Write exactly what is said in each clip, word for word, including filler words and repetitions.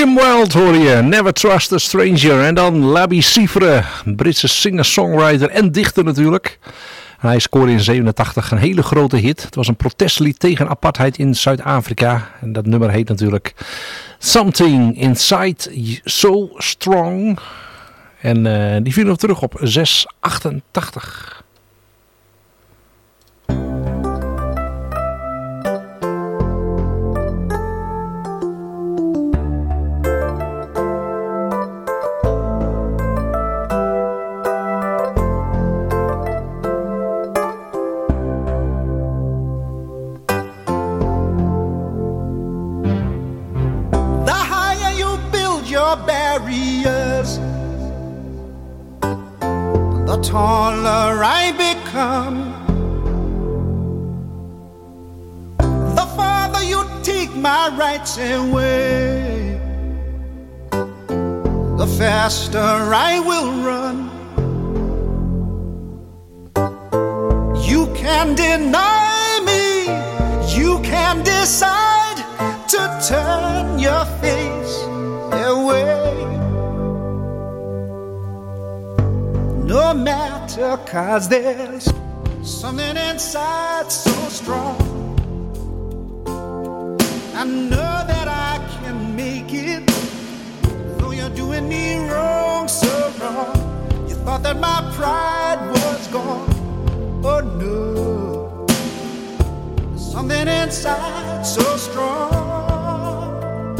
Kim Wilde hoor je, Never Trust a Stranger. En dan Labi Siffre, Britse singer-songwriter en dichter natuurlijk. En hij scoorde in zevenentachtig een hele grote hit. Het was een protestlied tegen apartheid in Zuid-Afrika. En dat nummer heet natuurlijk Something Inside So Strong. En uh, die vinden we terug op zes achtentachtig. Barriers, the taller I become, the farther you take my rights away, the faster I will run. You can deny me, you can decide to turn your face away. No matter, 'cause there's something inside so strong. I know that I can make it, though you're doing me wrong, so wrong. You thought that my pride was gone. Oh no, something inside so strong.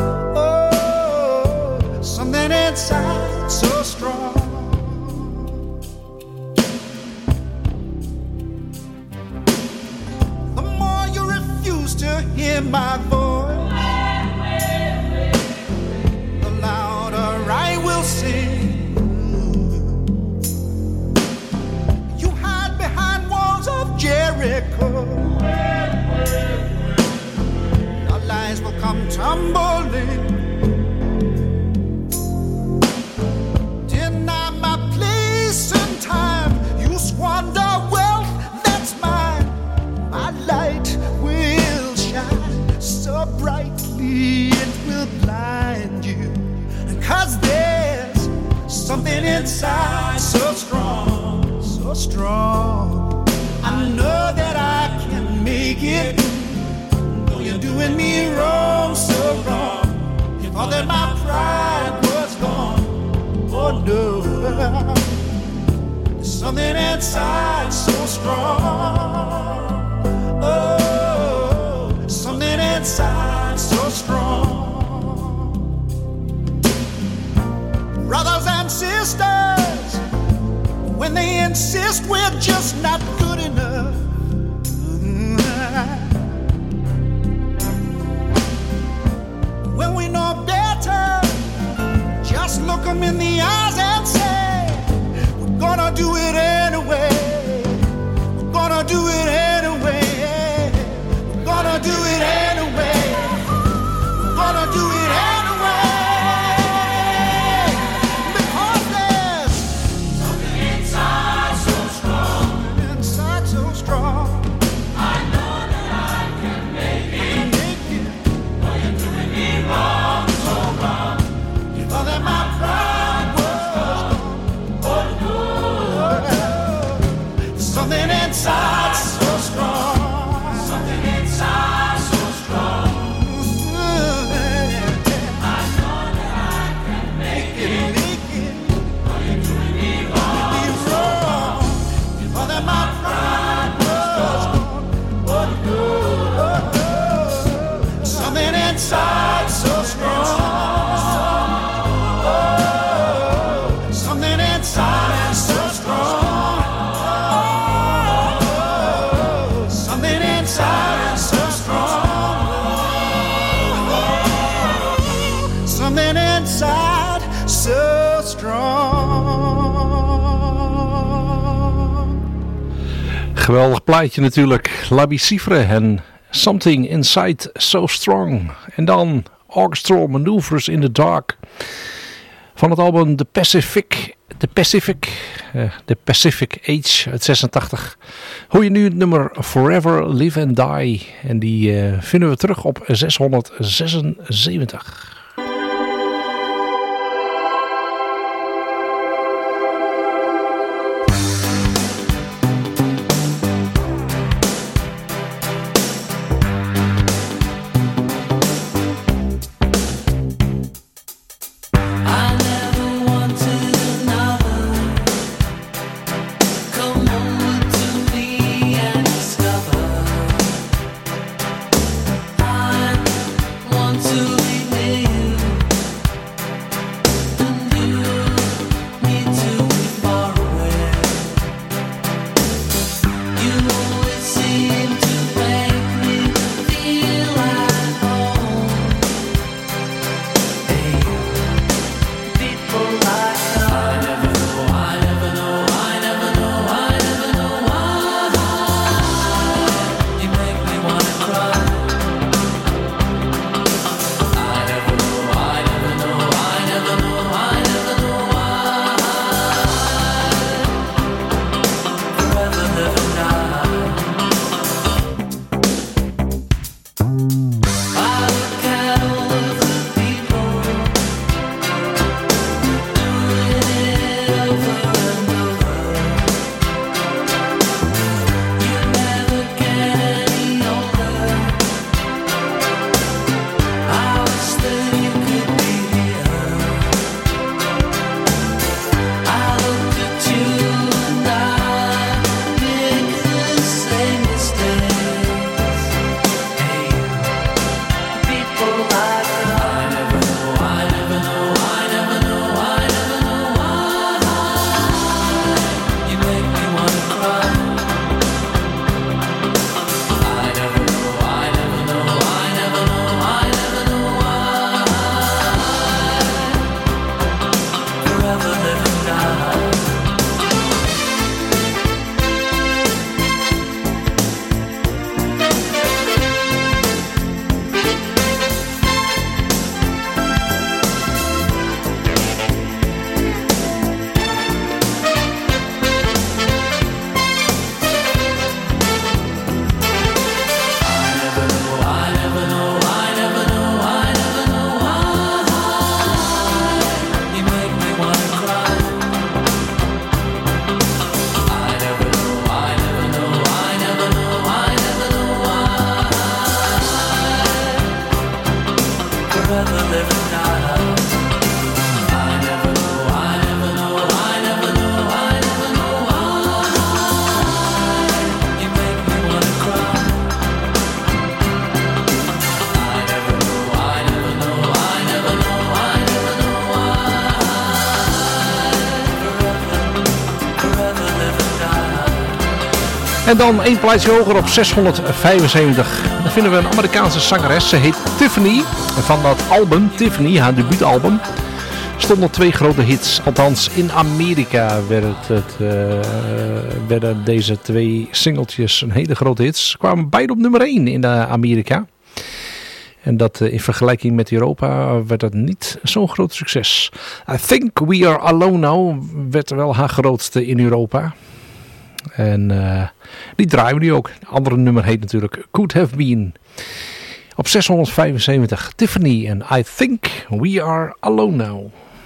Oh, something inside so strong. To hear my voice, the louder I will sing. You hide behind walls of Jericho, your lies will come tumbling. Deny my place and time, you squander wealth that's mine. My light will so brightly it will blind you, 'cause there's something inside so strong, so strong. I know that I can make it, though you're doing me wrong, so wrong. You thought that my pride was gone. Oh no, there's something inside so strong. Oh, something inside so strong. Brothers and sisters, when they insist we're just not good enough, when we know better, just look them in the eyes and say, we're gonna do it anyway. We're gonna do it anyway. Gonna do it anyway. We're gonna do it anyway. Because there's something inside so strong. Inside so strong. I know that I can make it. I can make it. Though you're doing me wrong, so wrong. You thought that my pride was gone. Oh no. Something inside so strong. Inside so strong. Oh, something inside so strong. Oh, something inside so strong. Something inside so strong. Geweldig plaatje natuurlijk. Labi Siffre en Something Inside So Strong. En dan Orchestral Maneuvers in the Dark. Van het album The Pacific. The Pacific. Uh, The Pacific Age uit zesentachtig. Hoor je nu het nummer Forever Live and Die. En die uh, vinden we terug op zeshonderdzesenzeventig. En dan één plaatje hoger op zeshonderdvijfenzeventig. Dan vinden we een Amerikaanse zangeres. Ze heet Tiffany. En van dat album, Tiffany, haar debuutalbum, stonden twee grote hits. Althans, in Amerika werd het, uh, werden deze twee singeltjes een hele grote hits. Ze kwamen beide op nummer één in Amerika. En dat uh, in vergelijking met Europa werd het niet zo'n groot succes. I Think We Are Alone Now werd wel haar grootste in Europa. En uh, die draaien we nu ook. Het andere nummer heet natuurlijk Could Have Been. Op zeshonderdvijfenzeventig, Tiffany en I Think We Are Alone Now.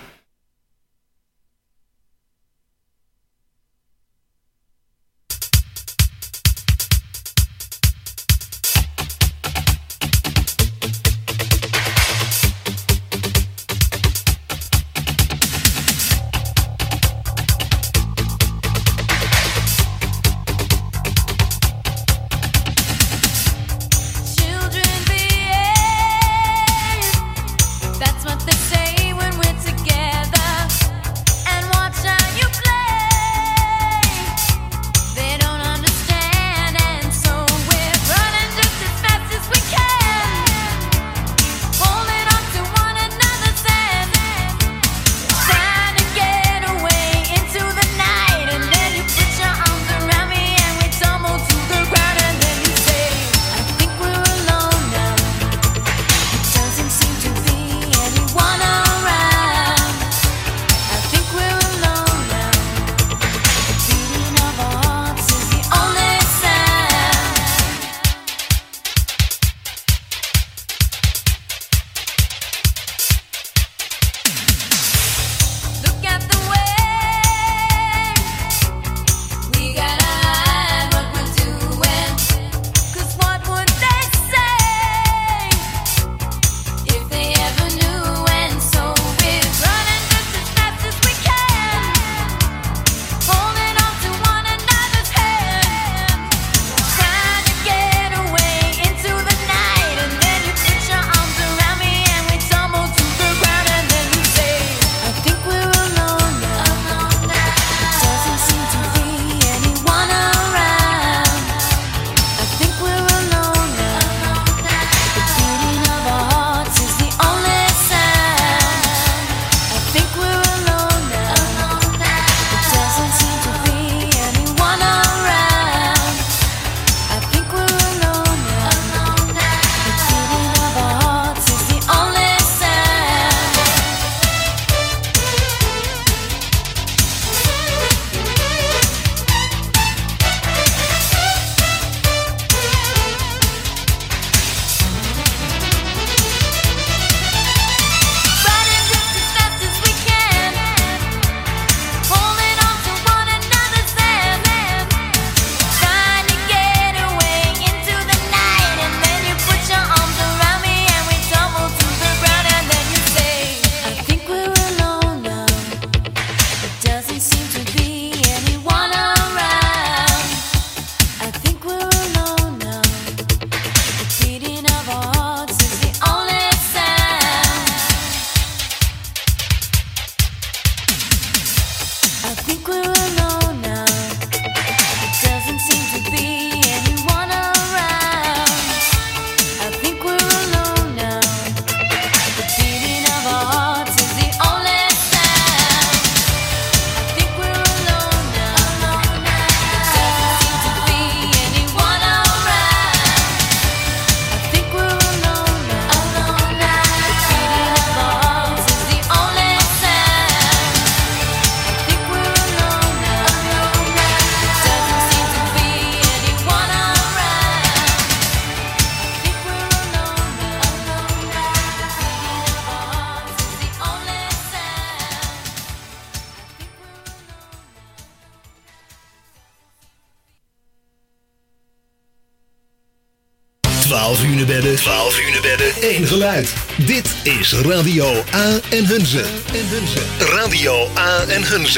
twaalf uur bedden, twaalf uur bedden, één geluid. Dit is Radio A en Hunze. En Hunze. Radio A en Hunze.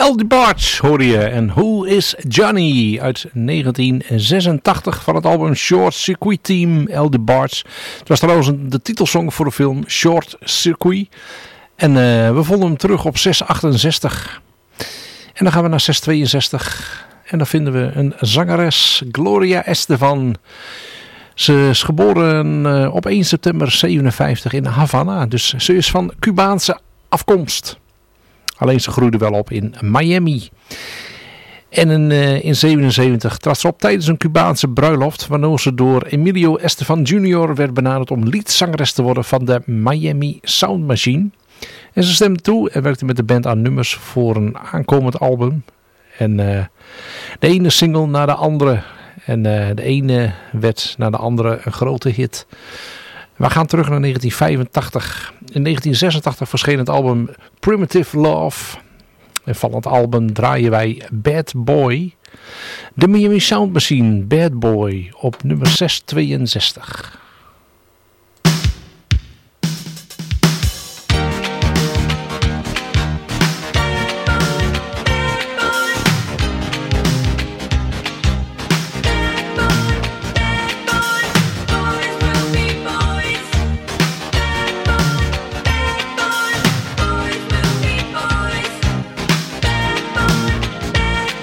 L D Barge hoorde je en Who is Johnny uit negentien zesentachtig van het album Short Circuit Team, L D Barge. Het was trouwens de titelsong voor de film Short Circuit en uh, we vonden hem terug op zes achtenzestig. En dan gaan we naar zes tweeënzestig en dan vinden we een zangeres, Gloria Estefan. Ze is geboren uh, op één september zevenenvijftig in Havana, dus ze is van Cubaanse afkomst. Alleen ze groeide wel op in Miami. En in, uh, in zevenenzeventig trad ze op tijdens een Cubaanse bruiloft, waardoor ze door Emilio Estefan junior werd benaderd om leadzangeres te worden van de Miami Sound Machine. En ze stemde toe en werkte met de band aan nummers voor een aankomend album. En uh, de ene single na de andere. En uh, de ene werd na de andere een grote hit. We gaan terug naar negentien vijfentachtig. In negentien zesentachtig verscheen het album Primitive Love. En van het album draaien wij Bad Boy. De Miami Sound Machine, Bad Boy, op nummer zes tweeënzestig.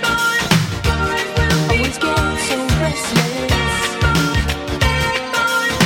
Always get so restless.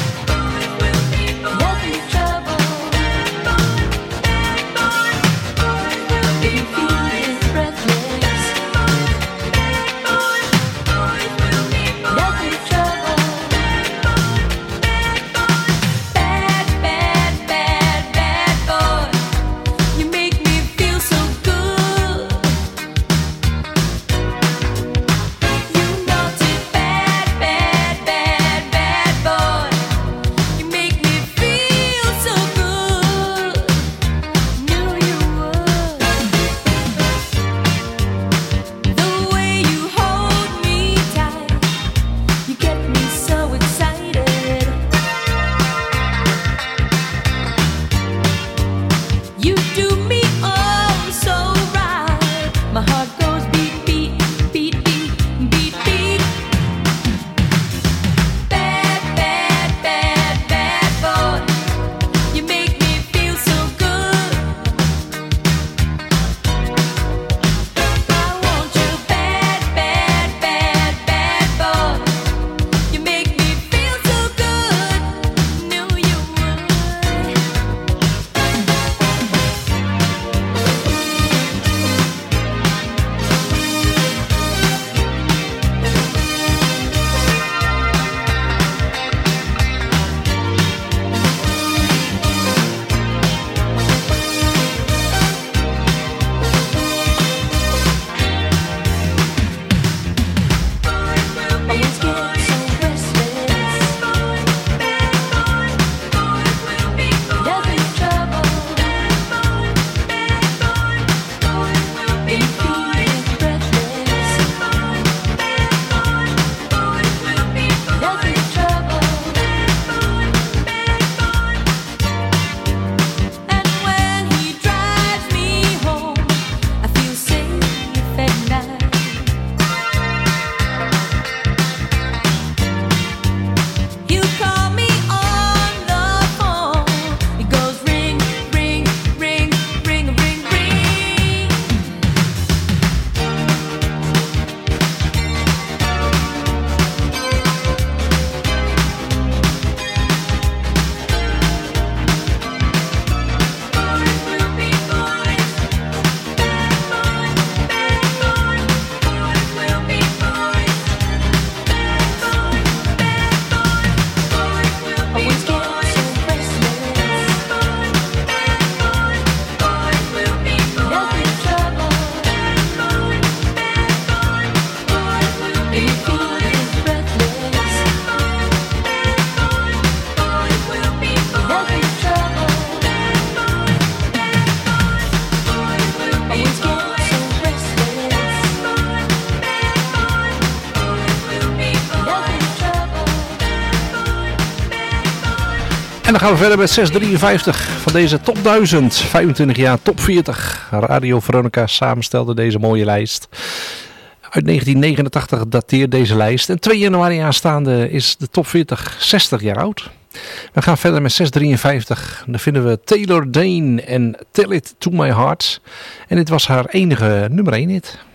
dan gaan we verder met zeshonderddrieënvijftig van deze top duizend. vijfentwintig jaar top veertig. Radio Veronica samenstelde deze mooie lijst. Uit negentien negenentachtig dateert deze lijst. En twee januari aanstaande is de top veertig zestig jaar oud. We gaan verder met zeshonderddrieënvijftig. Dan vinden we Taylor Dayne en Tell It To My Heart. En dit was haar enige nummer één hit.